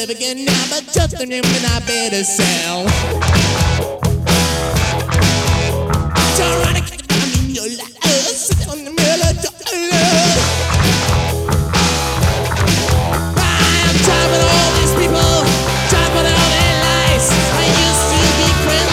live again now, but just the name and I better sell.